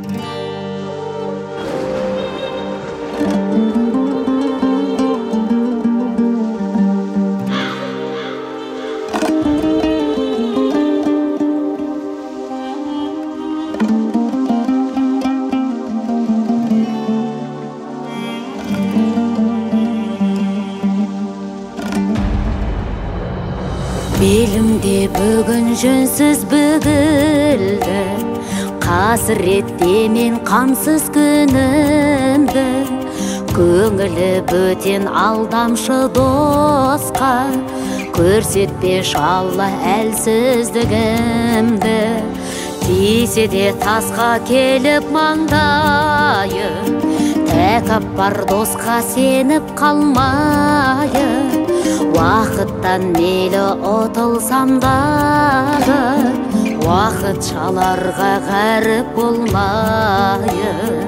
Белімде бүгін жөнсіз бүгілді, қасіретте мен қамсыз күнімді. Көңілі бөтен алдамшы досқа, көрсетпеш Алла әлсіздігімді. Тисе де тасқа келіп маңдайым, тәкаппар досқа сеніп қалмайым. Уақыттан мейлі ұтылсам дағы, уақыт шаларға ғаріп болмайын.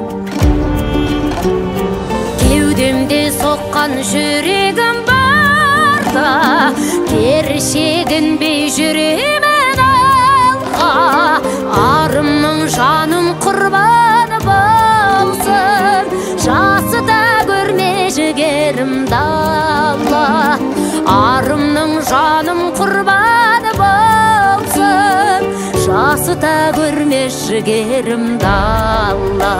Кеудемде соққан жүрегім барда, кері шегінбей жүремін алға. Арымның жаным құрбаны болсын, жасы да көрме жігерімді Алла. Арымның жаным құрбаны болсын, жасы да көрме жігерімді Алла.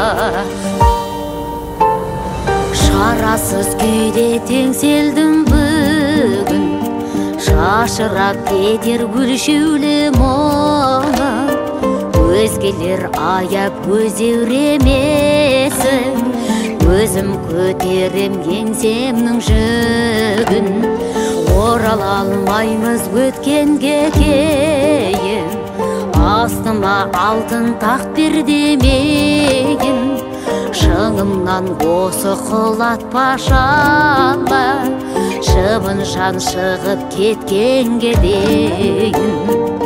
Шарасыз күйде теңселдім бүгін, шашырап кетер гүлшеулі мұңым. Өзгелер аяп өзеуремесін, өзім көтерем еңсемнің жүгін. Орала алмаймыз өткенге кейін, астыма алтын тақ бер демейін. Шыңымнан осы құлатпашы Алла, шыбын жан шығып кеткенге дейін.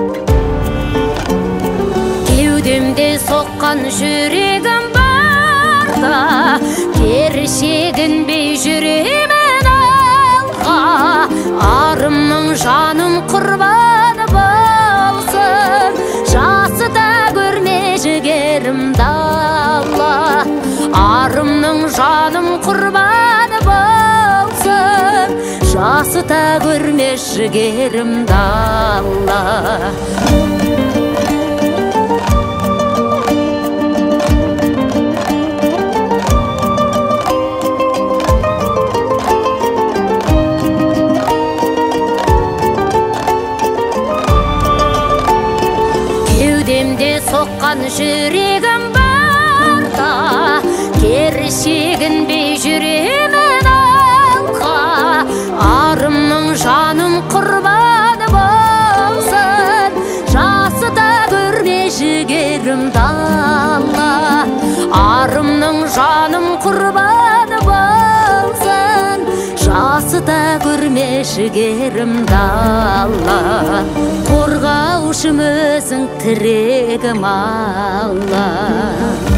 Кеудемде соққан жүрегім барда, кері шегінбей жүремін алға. Арымның жаным құрбаны болсын, жасы да көрме жігерімді Алла. Арымның жаным құрбаны болсын, жасы да көрме жігерімді Алла. Кеудемде соққан жүрегім барда, кері шегінбей жүремін алға. Арымның жаным құрбаны болсын, жасы да көрме жігерімді Алла. Арымның жаным құрбаны болсын, жасы да көрме жігерімді Алла. Қорғаушым өзің тірегім Алла.